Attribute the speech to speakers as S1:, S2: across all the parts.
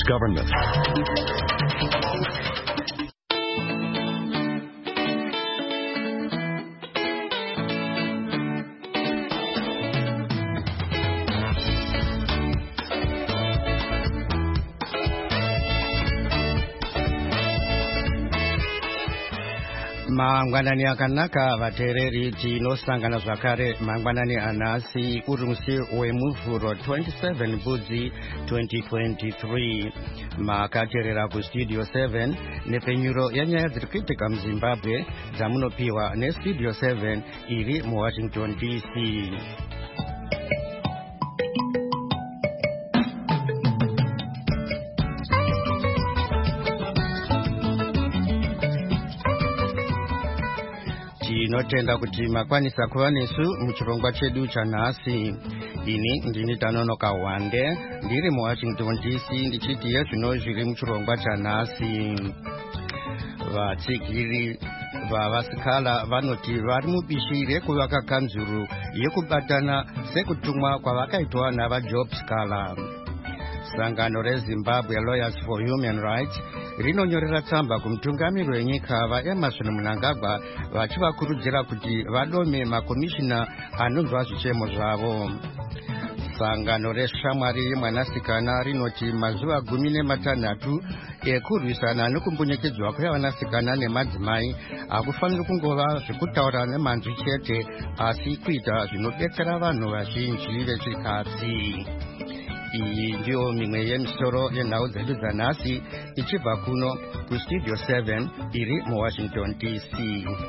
S1: government.
S2: Mangwanani akanaka vateereri tinosangana zvakare mangwanani anhasi uri musi wemuvhuro 27 Budzi 2023 makateerera kustudio 7 nepfenyuro yenyaya dziri kuitika muZimbabwe dzamunopiwa nestudio 7 iri muWashington DC. Tinotenda kuti makwanisa kuva nesu muchirongwa chedu chanhasi. Ini ndini Tanonoka Wande ndiri muWashington DC ndichiti yezvino zviri muchirongwa chanhasi. Vatsigiri vavasikala vanoti vari mubishi rekuvaka kanzuru yekubatana sekutumwa kwavakaitwa navaJob Skala. Sangano reZimbabwe Lawyers for Human Rights rinonyorera tsamba kumutungamiri wenyika vaEmmerson Mnangagwa vachivakurudzira kuti vadome makomishina anonzwa zvichemo zvavo. Sangano reshamwari yemwanasikana rinoti mazuva 16 ekurwisana nekumbunyikidzwa kwevanasikana nemadzimai akufanira kungova zvekutaura nemhanzvi chete asi kuita zvinodetsera vanhu vazhinji vechikadzi. Iyi ndiyo mimwe yemisoro yenhau dzedu dzanhasi ichibva kuno kustudio 7 iri muWashington DC.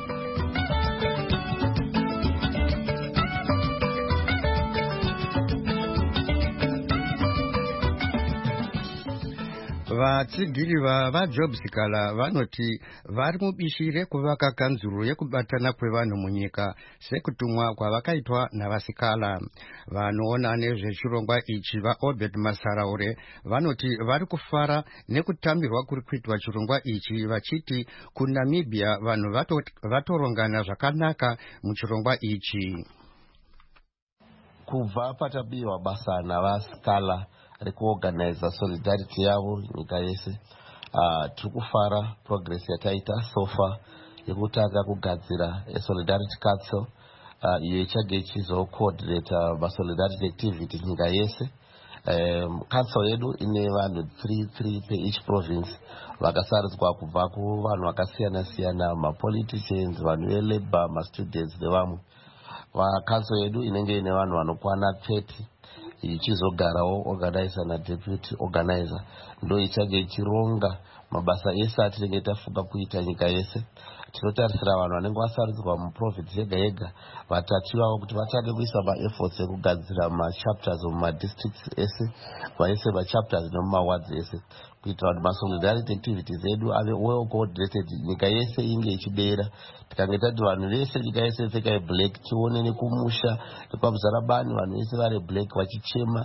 S2: Vatsigiri vavaJob Skala vanoti vari mubishi rekuvaka kanzuru yekubatana kwevanhu munyika sekutumwa kwavakaitwa navasikala. Vanoona nezvechirongwa ichi vaObed Masaraure vanoti vari kufara nekutambirwa kuri kuitwa chirongwa ichi vachiti kuNamibia vanhu vatorongana zvakanaka muchirongwa ichi.
S3: Kubva patabiwa basa navasikala rekuorganiza solidarity yavo nyika yese, tiri kufara progress yataita sofa yekutanga kugadzira solidarity council iyo ichage ichizocoordinata masolidarity activity nyika yese. Council yedu ine vanhu 3 per each province vakasaridzwa kubva kuvanhu vakasiyana siyana, mapoliticians, vanhu velabor, mastudents nevamwe. Council yedu inenge ine vanhu vanokwana 30 ichizogarawo organizer nadeputy organizer ndo ichage ichironga mabasa ese atinenge tafunga kuita nyika yese. Tinotarisira vanhu vanenge vasaridzwa muprovince yega yega vatatu vavo kuti vatange kuisa maefforts ekugadzira machapters mumadistricts ese, vaise machapters nemumawards ese kuitira kuti masolidarity activities edu ave well coordinated, nyika yese inge ichidera. Tikange tati vanhu vese nyika yese pfeka black tione nekumusha nekwamuzarabani vanhu vese vari black vachichema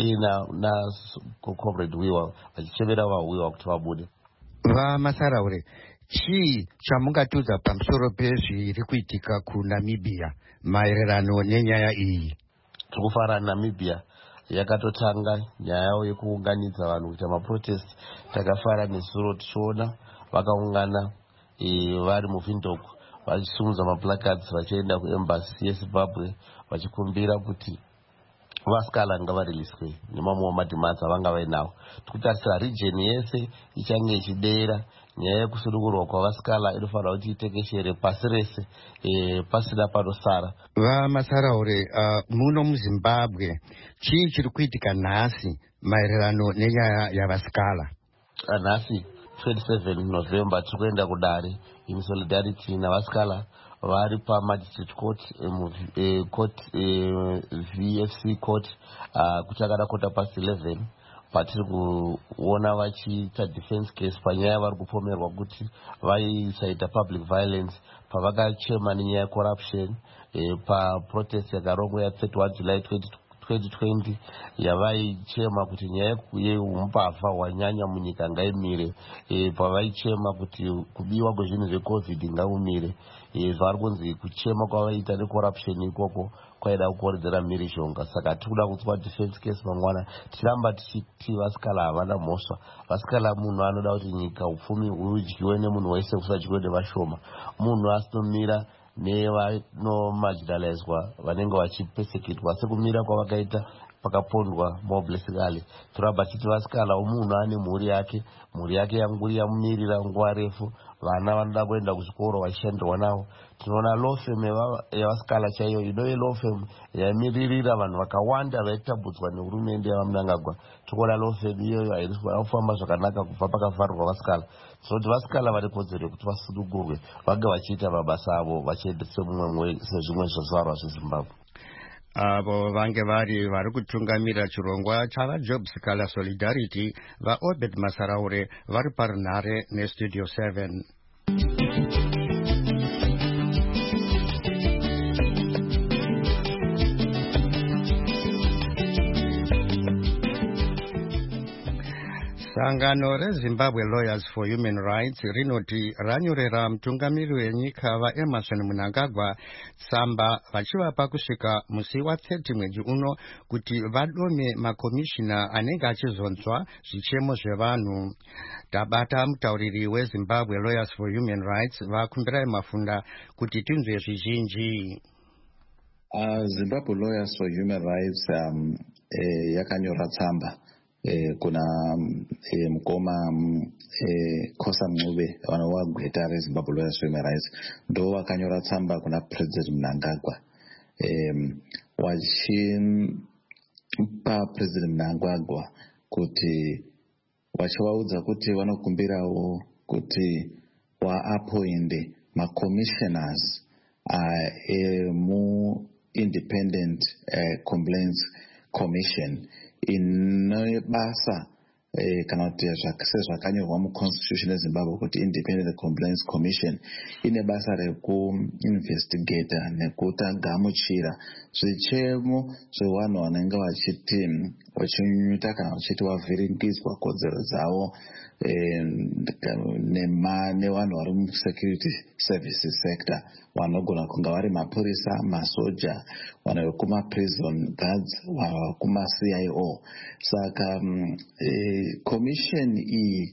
S3: na comrade Wiwa vachichemera vaWiwa kuti vabude.
S2: Vamasaraure, chii chamungatiudza pamusoro pezviri kuitika kuNamibia maererano nenyaya iyi?
S3: Tikufara Namibia yakatotanga nyaya yavo yekuunganidza vanhu kuita maprotest. Takafara nesuro tichiona vakaungana vari muVindhoek vachisumudza maplacards vachienda kuembassy yeZimbabwe vachikumbira kuti vasikala ngavariliswe nemamwe mademands avanga vainawo. Tikutarisira region yese ichange ichidera nyaya yekusunungurwa kwavasikala inofanira kuti itekeshere pasi rese pasina panosara.
S2: Vamasaraure, muno muZimbabwe chii chiri kuitika nhasi maererano nenyaya yavasikala?
S3: Nhasi 27 November tiri kuenda kudare in solidarity navasikala vari pamagistrate court, VFC court, kuchakada kota pasi 11 patiri kuona vachiita defense case panyaya vari kupomerwa kuti vaisaita public violence pavakachema nenyaya yecorruption paprotest yakarongwa ya 31 July 2020 yavaichema kuti nyaya yeumbavha hwanyanya munyika ngaimire, pavaichema kuti kubiwa kwezvinhu zvecovid ngaumire, zvari kunzi kuchema kwavaita necorruption ikoko kwaida kukoredzera mhirizhonga. Saka tikuda kutswa defense case mangwana tichiramba tichiti vasikala havana mhosva. Vasikala munhu anoda kuti nyika upfumi hudyiwe nemunhu wese kusadyiwe nevashoma. Munhu asinomira nevanomarginalizwa vanenge vachipesekitwa sekumira kwavakaita pakapondwa moblessingale. Turamba tichiti vasikala umunhu ane mhuri yake yangu yamumirira nguva refu, vana vanoda kuenda kuchikoro vachishandirwa navo. Tinoona law firm yavasikala chaiyo inove law firm yamiririra vanhu vakawanda vaitambudzwa nehurumende yavaMnangagwa. Tikuona law firm iyoyo haisi kufamba zvakanaka kubva pakavharwa vasikala. Tinoti vasikala vane kodzero yekuti vasunungurwe vange vachiita mabasa avo vachiendese mumwe sezvimwe zvazvarwa zveZimbabwe.
S2: Avo vange vari kutungamira chirongwa chavaJobs Kala Solidarity vaObed Masaraure vari parunhare neStudio 7. Sangano reZimbabwe Lawyers for Human Rights rinoti ranyorera mutungamiri wenyika vaEmmerson Mnangagwa tsamba vachivapa kusvika musi wa30 mwedzi uno kuti vadome makomishina anenge achizonzwa zvichemo zvevanhu. Tabata mutauriri weZimbabwe Lawyers for Human Rights vakumbirai Mafunda kuti tinzwe zvizhinji.
S1: Zimbabwe Lawyers for Human Rights yakanyora tsamba kuna mukoma Khosa Mncube vanova gweta reZimbabwe Lawyers for Human Rights ndo vakanyora tsamba kuna President Mnangagwa vachipa President Mnangagwa kuti vachivaudza kuti vanokumbirawo kuti vaappoinde macommissioners mu-independent complaints commission ine basa kana kuti sezvakanyorwa muconstitution yeZimbabwe kuti independent complaints commission ine basa rekuinvestigata nekutagamuchira zvichemo zvevanhu vanenge vachinyuta kana vachiti vavhiringidzwa kodzero dzavo nevanhu vari musecurity services sector, vanogona kunga vari mapurisa, masoja, vanhu vekumaprison guards, vanhu vekumaCIO. Saka commission iyi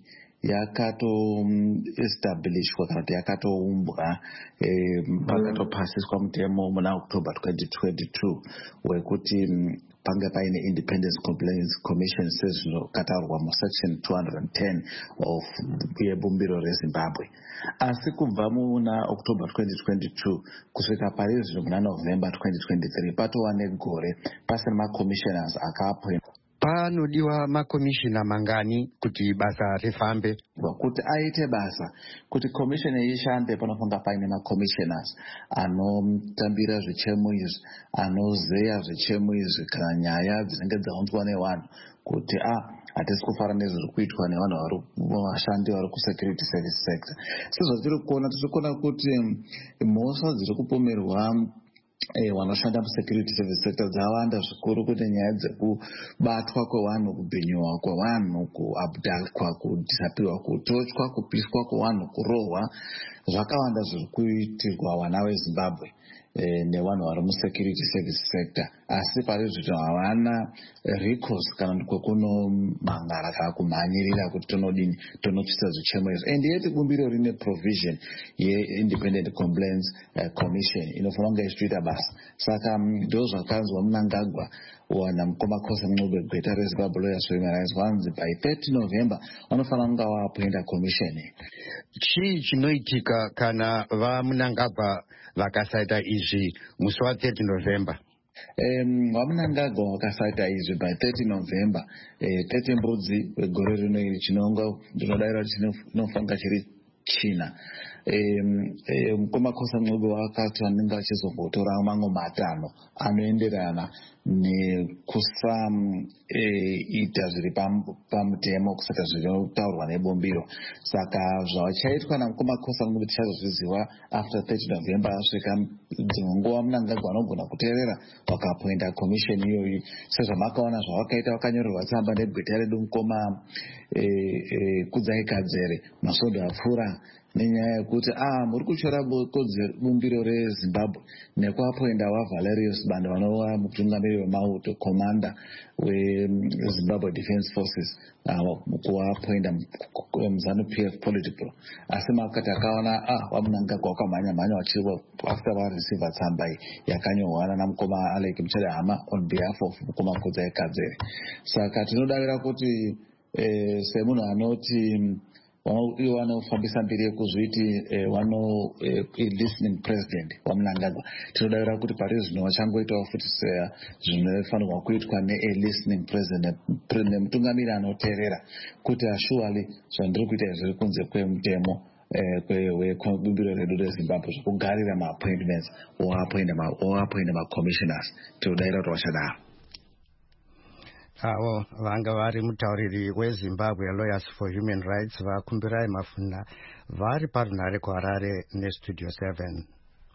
S1: yakatoestablishwa kana kuti yakatoumbwa pakatopasiswa mutemo muna October 2022 wekuti pange paine independence complaints commission sezvinotaurwa musection 210 of yebumbiro reZimbabwe. Asi kubva muna October 2022 kusvika pari zvino muna November 2023 patova negore pasina macommissioners akaappointwa.
S2: Panodiwa makomishina mangani kuti basa rifambe?
S1: Kuti aite basa, kuti commission ishande panofanira paine macommissioners anotambira zvichemo izvi, anozeya zvichemo izvi kana nyaya dzinenge dzaunzwa nevanhu kuti hatisi kufara nezviri kuitwa nevanhu vashandi vari kusecurity service sector. Sezvatiri kuona tichikuona kuti mhosva dziri kupomerwa vanoshanda musecurity service sector dzawanda zvikuru, kuti nyaya dzekubatwa kwevanhu, kubhinyiwa kwevanhu, kuabdalkwa, kudhisapirwa, kutochwa, kupiswa kwevanhu, kurohwa, zvakawanda zviri kuitirwa vana veZimbabwe nevanhu vari musecurity service sector. Asi pari zvino havana recourse kana kwekunomangara kana kumhanyirira kuti tonodini, tonopisa zvichemo izvi. And yeti bumbiro rine provision ye-independent complaints commission inofanira kunge ichitoita basa. Saka ndo zvakanzwa Mnangagwa wana mukoma Khosa Mncube gweta reZimbabwe Lawyers for Human Rights vanzi by 30 November vanofanira kunge vaappointa commission.
S2: Chii chinoitika kana vaMnangagwa vakasaita izvi musi wa30 November?
S1: vaMnangagwa vakasaita izvi by 30 November 30 mbudzi wegore rino iri chinonga ndinodayira chinofanira chiri China. Mukoma Khosa Mncube vakati vanenge vachizongotora mamwe matano anoenderana nekusaita zviri pamutemo kusata zvinotaurwa nebumbiro. Saka zvachaitwa namukoma Khosa kuti tichazozviziva after 30 November asvika dzimwe nguva Mnangagwa anogona kuteerera wakapointa komisheni iyoyi. Sezvamakaona zvawakaita wakanyorerwa tsamba negweta redu mukoma Kudzai Kadzere masvondo apfuura nenyaya yekuti muri kuchora bumbiro reZimbabwe nekuapoinda waValerius Banda vanova mutungamiri wemauto commander weZimbabwe Defence Forces kuapoinda MZANU-PF political. Asi makati akaona waMnangagwa wakamhanya wachiwa after vareceiva tsamba yakanyorwa namukoma Alec Muchadahama on behalf of mukoma Kudzai Kadzere. Saka tinodavira kuti semunhu anoti vanofambisa mberi yekuzviti listening president waMnangagwa, tinodavira kuti pari zvino vachangoitawo futi zvinofanirwa kuitwa listening president nemutungamiri anoteerera kuti surely zvandiri kuita zviri kunze kwemutemo webumbiro redu reZimbabwe zvekugarira maappointments oapoinda macommissioners. Tinodavira kuti vachadaro.
S2: Avo vanga vari mutauriri weZimbabwe Lawyers for Human Rights vakumbirai Mafuna vari parunhare kuHarare neStudio 7.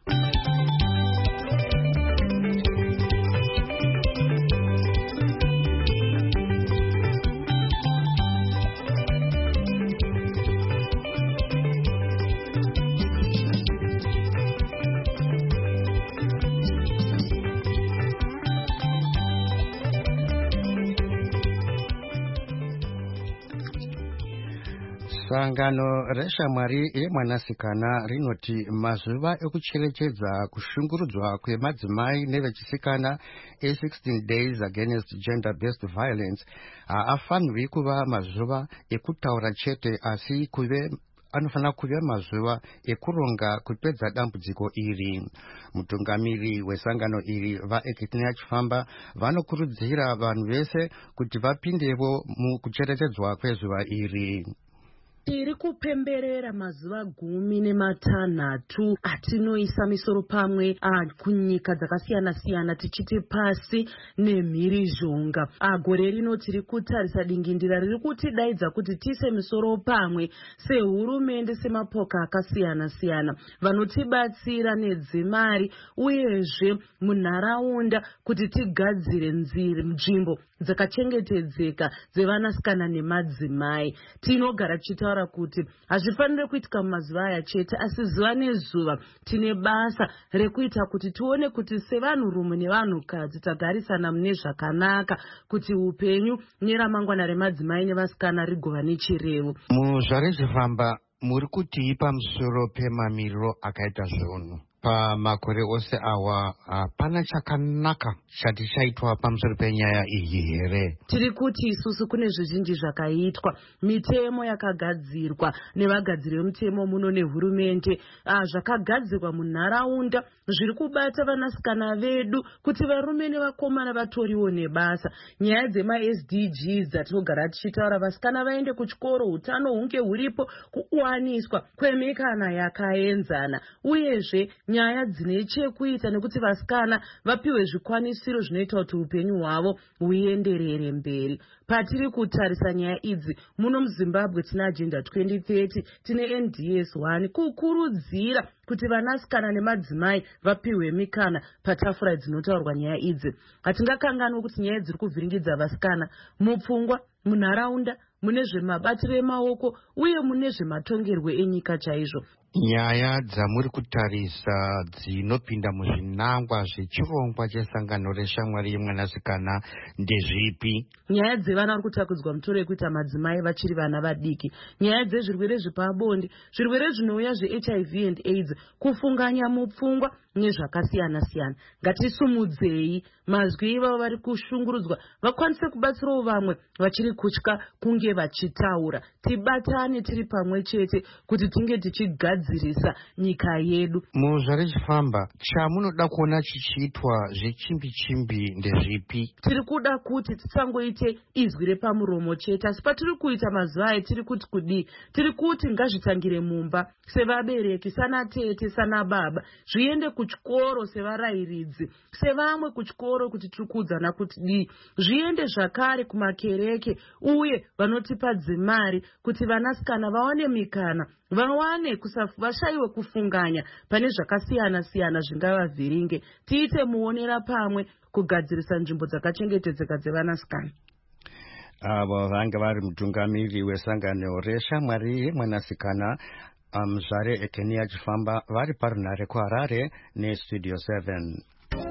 S2: Sangano reshamwari yemwanasikana rinoti mazuva ekucherechedza kushungurudzwa kwemadzimai nevechisikana 16 days against gender-based violence haafanirwi kuva mazuva ekutaura chete, asi anofanira kuve mazuva ekuronga kupedza dambudziko iri. Mutungamiri wesangano iri vaEkitnia Chifamba vanokurudzira vanhu vese kuti vapindevo mukucherechedzwa kwezuva iri.
S4: Tiri kupemberera mazuva 16 atinoisa misoro pamwe kunyika dzakasiyana-siyana tichiti pasi nemhirizhonga. Gore rino tiri kutarisa dingindira riri kutidaidza kuti tiise misoro pamwe sehurumende, semapoka akasiyana-siyana vanotibatsira nedzimari uyezve munharaunda kuti tigadzire nzvimbo dzakachengetedzeka dzevanasikana nemadzimai. Tinogara tichitaura kuti hazvifaniri kuitika mumazuva aya chete, asi zuva nezuva tine basa rekuita kuti tione kuti sevanhurume nevanhukadzi tagarisana mune zvakanaka kuti upenyu neramangwana remadzimai nevasikana rigova nechirevo.
S2: Muzvare Chifamba, muri kuti pamusoro pemamiriro akaita zvinhu pamakore ose awa hapana chakanaka chati chaitwa pamusoro penyaya iyi here?
S4: Tiri kuti isusu kune zvizhinji zvakaitwa, mitemo yakagadzirwa nevagadziri vemutemo muno nehurumende, zvakagadzirwa munharaunda zviri kubata vanasikana vedu kuti varume nevakomana vatoriwo nebasa. Nyaya dzema-SDGs dzatinogara tichitaura, vasikana vaende kuchikoro, utano hunge huripo, kuwaniswa kwemikana yakaenzana, uyezve nyaya dzine chekuita nekuti vasikana vapiwe zvikwanisiro zvinoita kuti upenyu hwavo huenderere mberi. Patiri kutarisa nyaya idzi muno muZimbabwe tina Agenda 2030, tine NDS 1 kukurudzira kuti vanasikana nemadzimai vapiwe mikana patafura dzinotaurwa nyaya idzi. Hatingakanganwe kuti nyaya dziri kuvhiringidza vasikana mupfungwa, munharaunda, mune zvemabatiro emaoko uye mune zvematongerwo enyika chaizvo.
S2: Nyaya dzamuri kutarisa dzinopinda muzvinangwa zvechirongwa chesangano reshamwari yemwanasikana ndezvipi?
S4: Nyaya dzevana vari kutakudzwa mutoro yekuita madzimai vachiri vana vadiki, nyaya dzezvirwere zvepabonde, zvirwere zvinouya zveHIV and AIDS, kufunganya mupfungwa nezvakasiyana-siyana. Ngatisumudzei mazwi ivavo vari kushungurudzwa vakwanise kubatsirawo vamwe vachiri kutya kunge vanenge vachitaura. Tibatane tiri pamwe chete kuti tinge tichigadzirisa nyika yedu.
S2: Muzvare chifamba, chamunoda kuona chichiitwa zvechimbi-chimbi ndezvipi?
S4: Tiri kuda kuti tisangoite izwi repamuromo chete, asi patiri kuita mazuva aya tiri kuti kudii? Tiri kuti ngazvitangire mumba sevabereki, sana tete, sana baba, zviende kuchikoro sevarayiridzi, sevamwe kuchikoro kuti tiri kuudzana kuti dii, zviende zvakare kumakereke uye vanotipa dzimari kuti vanasikana vawane mikana, vawane vashayiwe kufunganya pane zvakasiyana-siyana zvingavavhiringe. Tiite muonera pamwe kugadzirisa nzvimbo dzakachengetedzeka dzevanasikana.
S2: Avo vange vari mutungamiri wesangano reshamwari mwanasikana Mzvare Ekenia Chifamba vari parunhare kuHarare neStudio 7.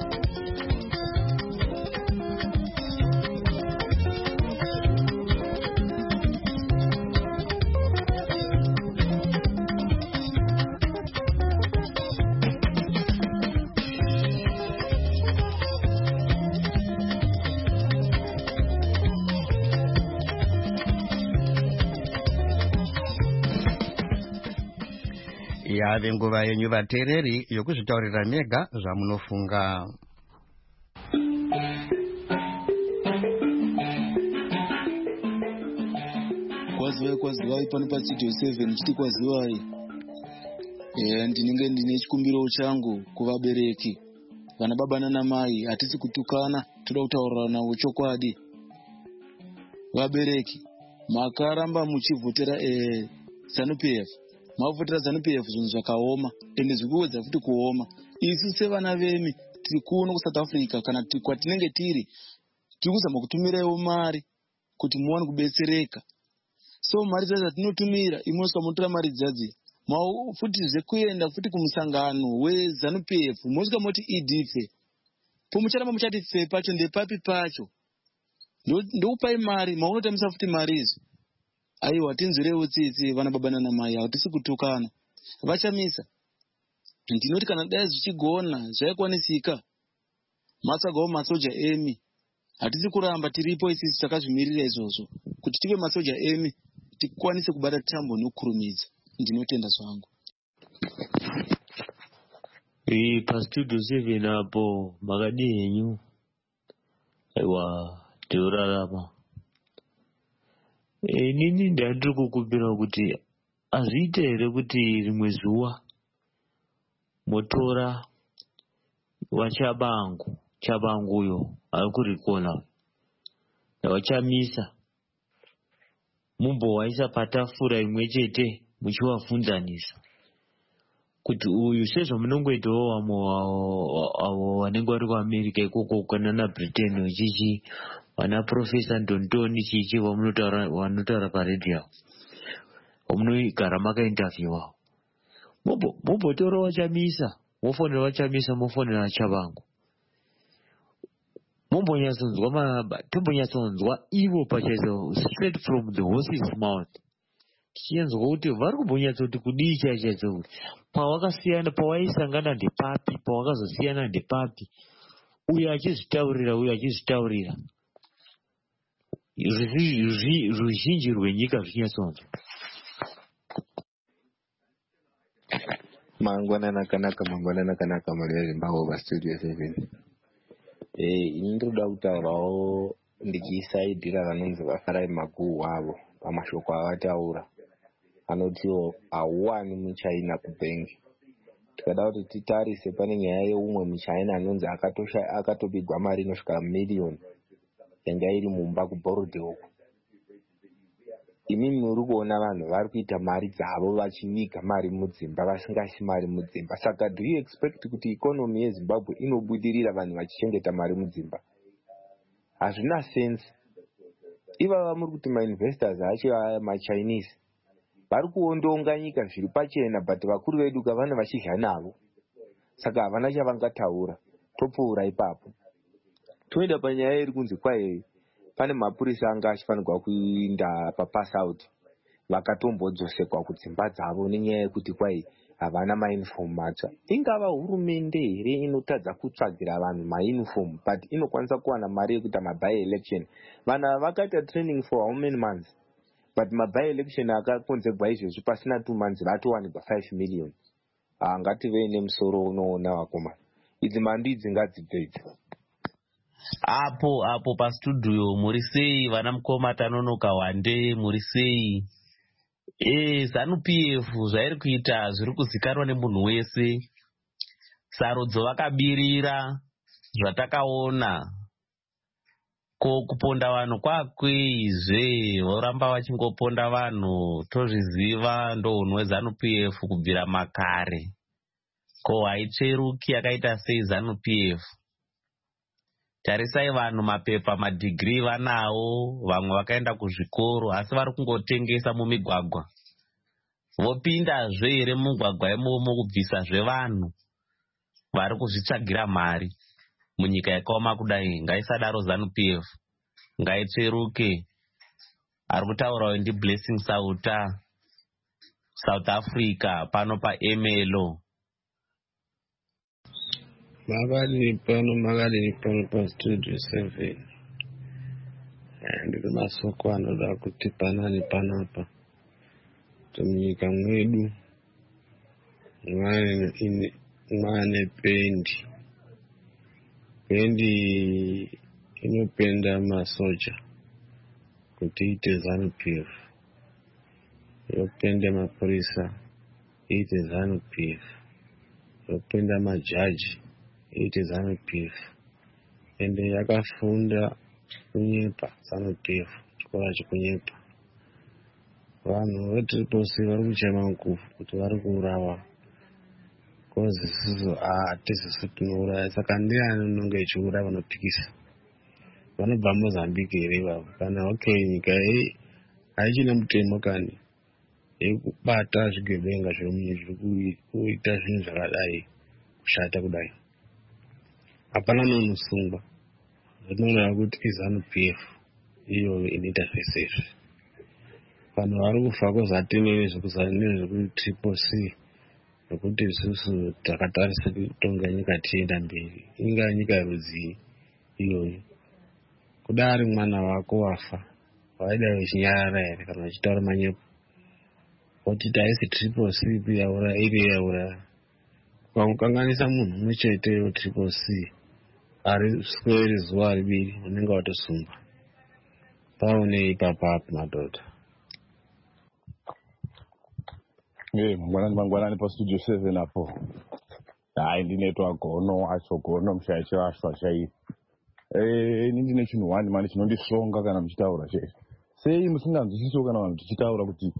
S2: Yave nguva yenyu vateereri yokuzvitaurira mega zvamunofunga.
S5: Kwazivai pano paStudio 7 chiti kwazivai. Ndinenge ndine chikumbiro changu kuvabereki, vana baba nana mai, hatisi kutukana, toda kutaurira navo chokwadi. Vabereki, makaramba muchivhotera ZANU-PF. Mavhotera ZANU-PF zvinhu zvakaoma ende zvikuwedza futi kuoma. Isu sevana vemi tiri kuno kuSouth Africa kana kwatinenge tiri kuzama kutumiraiwo mari kuti muwane kubetsereka. So mari dzadzo dzatinotumira imosvika motora mari dzadzi futi zvekuenda futi kumusangano weZANU-PF mosvika moti idife. Pomucharamba muchati fe pacho ndepapi pacho. Ndokupai mari maunotamisa futi mari izvi. Aiwa, tinzwirewo tsitsi vana baba nana mai, hatisi kutukana. Vachamisa. Ndinoti kana dai zvichigona zvaikwanisika matsvagawo masoja emi. Hatisi kuramba tiripo isisi takazvimirira izvozvo kuti tive masoja emi tikwanise kubata tambo nokurumidza. Ndinotenda zvangu.
S6: PaStudio 7 apo makadii henyu? Aiwa, tinorarama. Inini ndandiri kukumbira kuti azviite here kuti rimwe zuva motora waChabangu uyo ari kurikona wachamisa mumbowaisa patafura imwe chete muchivafunzanisa kuti uyu sezvamunongoitawo avo vanenge vari kuAmerica ikoko kana naBritain ichichi vana Profesa Ndontoni chichi vanotaura paredhiyo vamunogara makainterviewa mumbotora wachamisa mofonera wachamisa mofonera vaChabangu tombonyatsonzwa ivo pachaizo straight from the horse's mouth tichinzwa kuti vari kumbonyatsoti kudii chaichaitso kuti pawakasiyana pawaisangana ndepapi pawakazosiyana ndepapi uyo achizvitaurira ruzhinji rwenyika zvinyatsonzwa.
S7: Mangwanana kanaka Maria Zimbabwe paStudio 7. Ini ndoda kutaurawo ndichisaidhira vanonzi vaFarai Maguhu avo pamashoko avataura anotiwo hauwani muChina kubengi. Tikada kuti titarise pane nyaya yeumwe muChina anonzi akatopigwa mari inosvika miliyoni yanga iri mumba kuBorodhi uko. Imimi muri kuona vanhu vari kuita mari dzavo vachiviga mari mudzimba vasingaisi mari mudzimba. Saka do you expect kuti ikonomi yeZimbabwe inobudirira vanhu vachichengeta mari mudzimba? Hazvina sense. Ivava muri kuti mainvestors acho maChinese vari kuondonga nyika zviri pachena but vakuru vedu kavana vachidya navo. Saka havana chavangataura. Topfuura ipapo. Toenda panyaya iri kunzi kwai pane mapurisa anga achifanirwa kuinda papass out vakatombodzoseka kudzimba dzavo nenyaya yekuti kwai havana mauniform matsva. Ingava hurumende here inotadza kutsvagira vanhu mauniform but inokwanisa kuwana mari yekuita by election. Vanhu vakaita training for how many months? but maby-election akakonzerwa izvezvi pasina 2 months vatowanikwa 5 million. Ngative nemusoro unoona vakomana. Idzi mhando idzi ngadzipedze.
S3: Apo pastudio muri sei vana mukoma Tanonoka Wande, muri sei? ZANU-PF zvairi kuita zviri kuzikanwa nemunhu wese. Sarudzo vakabirira zvatakaona. Ko kuponda vanhu kwakweizve voramba vachingoponda vanhu tozviziva ndounhu weZANU-PF kubvira makare. Ko haitsveruki yakaita sei ZANU-PF? Tarisai vanhu mapepa madhigirii vanawo, vamwe vakaenda kuzvikoro asi vari kungotengesa mumigwagwa. Vopindazve here mumugwagwa imomo kubvisazve vanhu vari kuzvitsvagira mari munyika yakaoma kudai. Ngaisadaro ZANU-PF, ngaitsveruke. Ari kutaurawo ndiBlessing Sauta, South Africa, pano paMLO.
S8: Makadini pano pastudio 7 ndiri masoko anoda kuti panani panapa munyika mwedu mwane pendi inopenda masoja kuti iite ZANU-PF, yopenda mapurisa iite ZANU-PF, yopenda majaji iite ZANU-PF, ende yakafunda kunyepa ZANU-PF, chikora chekunyepa. Vanhu veTriple-C vari kuchema nguvu kuti vari kuurawa kozi isisu hatisisu tinouraya. Saka ndiani unonge echiuraya vanopikisa? Vanobva Mozambique here ivavo? Kana nyika iyi haichine mutemo kani yekubata zvigevenga zviri kuita zvinhu zvakadai kushata kudai. Hapana nomusungwa. Zvinoonera kuti iZANU-PF iyo inoita zvese izvi. Vanhu vari kufa kozatenene zvekuTriple-C nokuti isusu takatarisa kutonga nyika tienda mberi. Inga nyika yerudzii iyoyo? Kudari mwana wako wafa waida wechinyarara here kana wachitaura manyepo? Kuti haisi Triple-C yauraya iri yauraya. Ukamukanganisa munhu mumwe chete weTriple-C ari sweri zuva ribiri unenge watosumba. Paone ipapa madhodha.
S9: Mangwanani pastudio 7 apo. Hai ndinetwa gono achogono mushaichi vashwa chai. Ini ndine chinhu wani mani chinondisonga kana muchitaura chese. Sei musinganzwisisiwo kana vanhu tichitaura kuti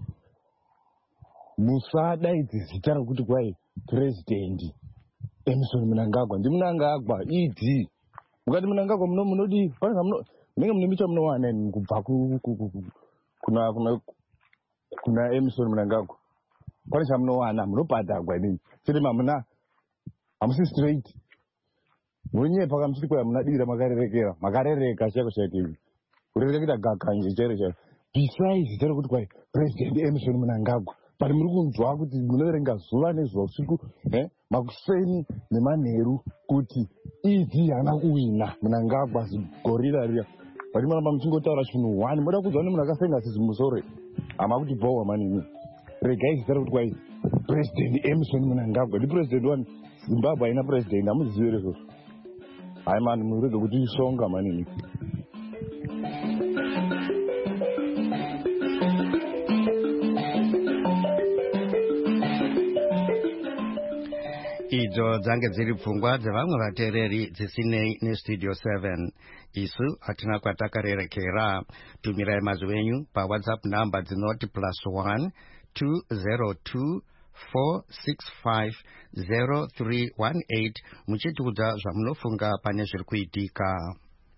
S9: musadaidze zita rokuti kwai President Emmerson Mnangagwa ndiMnangagwa idzi. Mukati Mnangagwa munodi munenge mune micha munowana kubva kuna Emmerson Mnangagwa. Pane chamunowana munobhadhagwa inini chete hamusi straight munonyepa kamuchiti kwai munadira makarereka chako chaitini kurereka kuita gakanje chairo chairo. Besides zita rokuti kwai President Emmerson Mnangagwa pari muri kunzwa kuti munoverenga zuva nezuva usiku makuseni nemanheru kuti idzi haana kuwina Mnangagwa zigorira riya. Pari maramba muchingotaura chinhu wani moda kudzwa nemunhu akasenga sisi musoro hama kuti bhowa manini. Regai zita rokuti kwai President Emmerson Mnangagwa ndi president wani. Zimbabwe haina president, hamuzivi izvozvo. Hai mani murege kuti isonga manini.
S2: Idzo dzange dziri pfungwa dzevamwe vateereri dzisinei nestudio 7. Isu hatina kwatakarerekera. Tumirai mazwi enyu paWhatsApp namba dzinoti +1 202 465 0318 muchitiudza zvamunofunga pane zviri kuitika.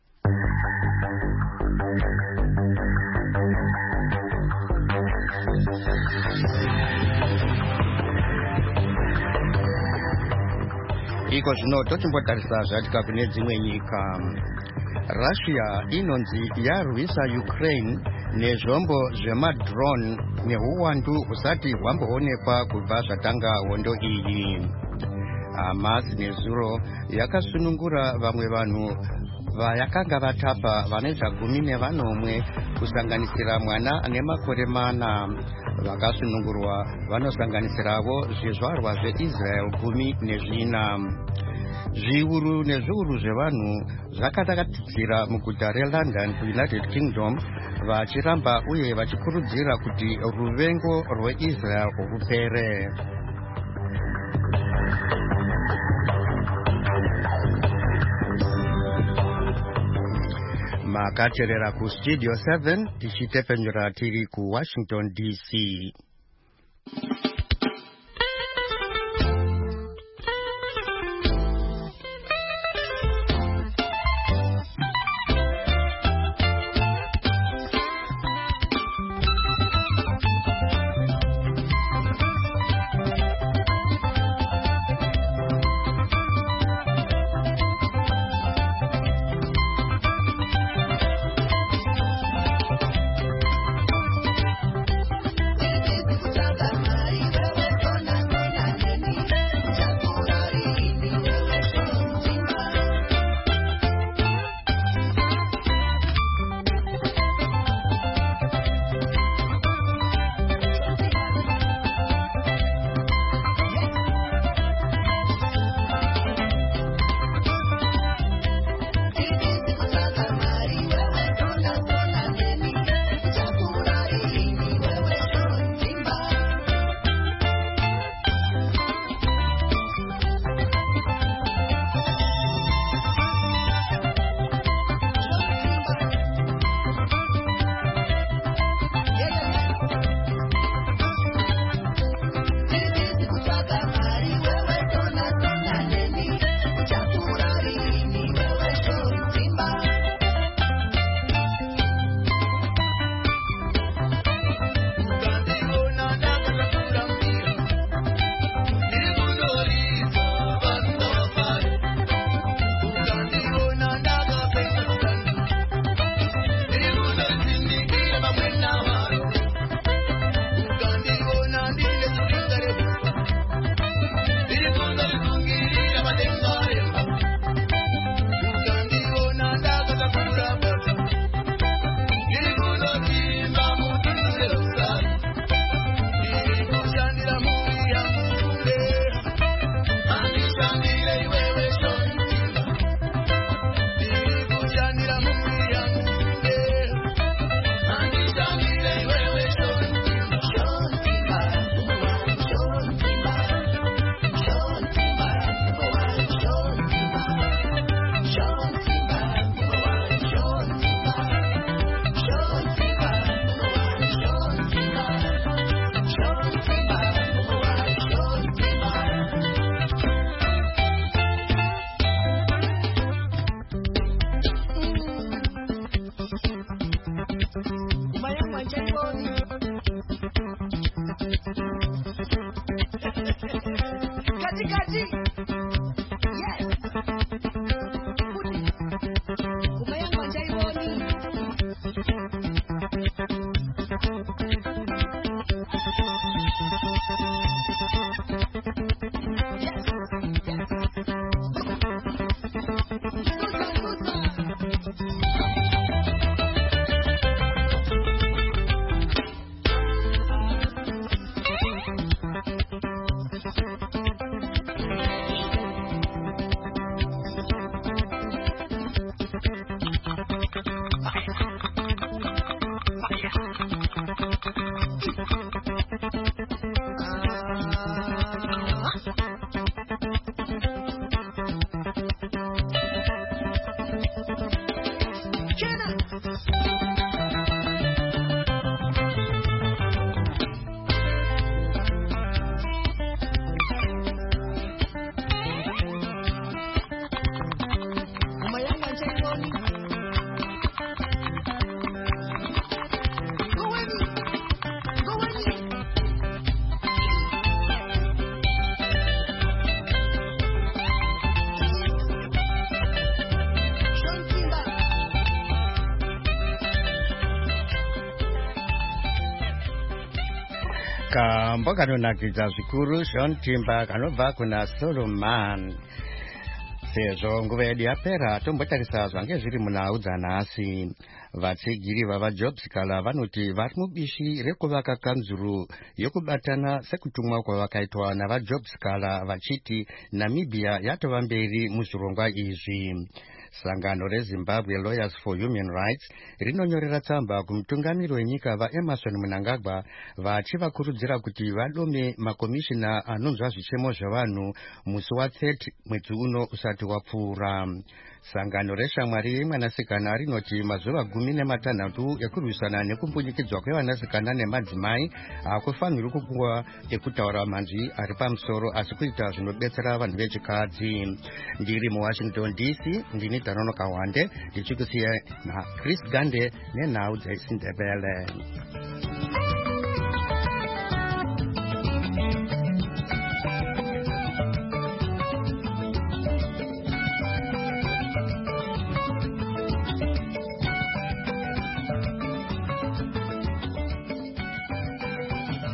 S2: Iko zvino tochimbotarisa zvatika kune dzimwe nyika. Russia inonzi yarwisa Ukraine nezvombo zvemadrone neuwandu husati hwamboonekwa kubva zvatanga hondo iyi. Hamas nezuro yakasunungura vamwe vanhu vayakanga vatapa vanoita 14 kusanganisira mwana ane makore 4 vakasunungurwa vanosanganisiravo zvizvarwa zveIsrael 14. Zviuru nezviuru zvevanhu zvakatakatidzira muguta reLondon kuUnited Kingdom vachiramba uye vachikurudzira kuti ruvengo rweIsrael rupere. Makacherera ku Studio 7 tichitepenyura tiri ku Washington DC. Kambo kanonakidza zvikuru Sean Timber kanobva kuna Solomon. sezvo nguva yedu yapera tombotarisa zvange zviri munhau dzanhasi. Vatsigiri vavajobsikala vanoti vari mubishi rekuvaka kanzuru yokubatana sekutumwa kwavakaitwa navajobsikala vachiti Namibia yatova mberi muzvirongwa izvi. Sangano reZimbabwe Lawyers for Human Rights rinonyorera tsamba kumutungamiri wenyika vaEmerson Mnangagwa vachivakurudzira kuti vadome makomishina anonzwa zvichemo zvevanhu musi wa30 mwedzi uno usati wapfuura. Sangano reshamwari yemwanasikana rinoti mazuva 16 ekurwisana nekumbunyikidzwa kwevanasikana nemadzimai hakufaniri kupuwa ekutaura manzwi ari pamusoro asi kuita zvinobetsera vanhu vechikadzi. Ndiri muWashington DC ndini Tanono Kawande ndichikusiya naChris Gande nenhau dzeIsindebele.